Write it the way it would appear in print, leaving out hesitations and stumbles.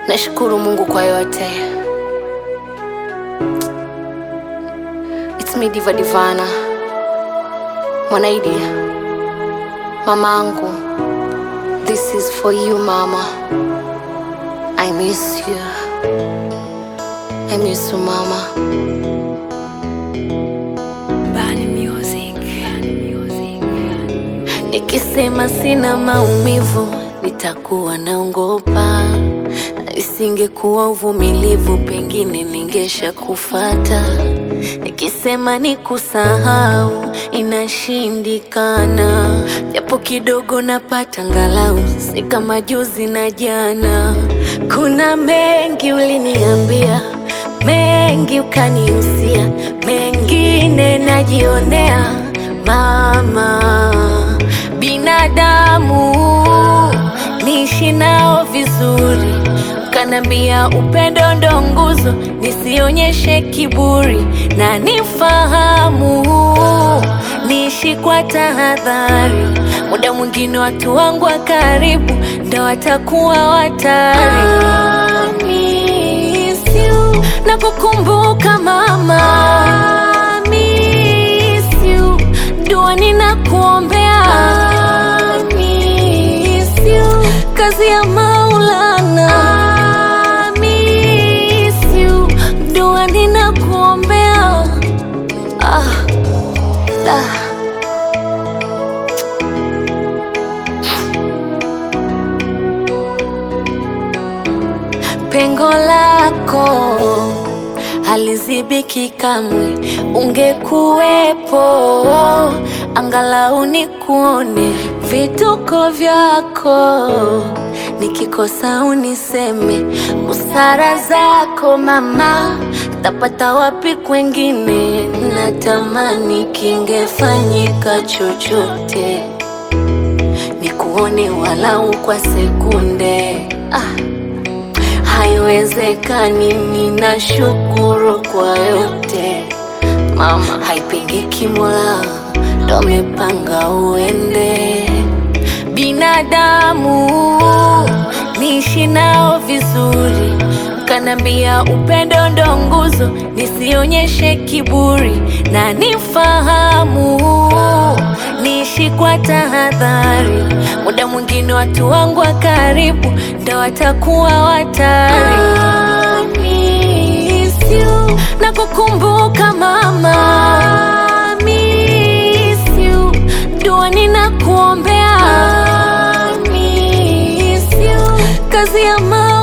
Nashukuru Mungu kwa yote. It's me Diva Divana, Mwanaidi, mamangu. This is for you, mama. I miss you. I miss you, mama. Bani music. Nikisema sina maumivu nitakuwa naongopa. Isingekuwa uvumilivu pengine ningesha kufata. Nikisema nikusahau inashindikana. Japo kidogo napata angalau, si kama juzi na jana. Kuna mengi uliniambia, mengi ukanihusia, mengine najionea mama. Binadamu niishi nao vizuri, kanambia upendo ndo nguzo, nisionyeshe kiburi na nifahamu, niishi kwa tahadhari. Muda mwingine watu wangu wa karibu ndo watakuwa hatari. I miss you, na kukumbuka mama. I miss you, dua ninakuombea. I miss you, kazi ya Maulana. I miss you, dua ninakuombea. Pengo lako halizibiki kamwe, ungekuwepo angalau nikuone. Vituko vyako nikikosa uniseme, busara zako mama tapata wapi kwengine. Natamani kingefanyika chochote, nikuone walau kwa sekunde. Haiwezekani, ninashukuru kwa yote mama. Haipingiki, Mola ndo amepanga uende. Binadamu niishi nao vizuri, kanambia upendo ndo nguzo, nisionyeshe kiburi na nifahamu, niishi kwa tahadhari. Muda mwingine watu wangu wa karibu ndo watakuwa hatari. I miss you, na kukumbuka mama. I miss you, dua ninakuombea. I miss you, kazi ya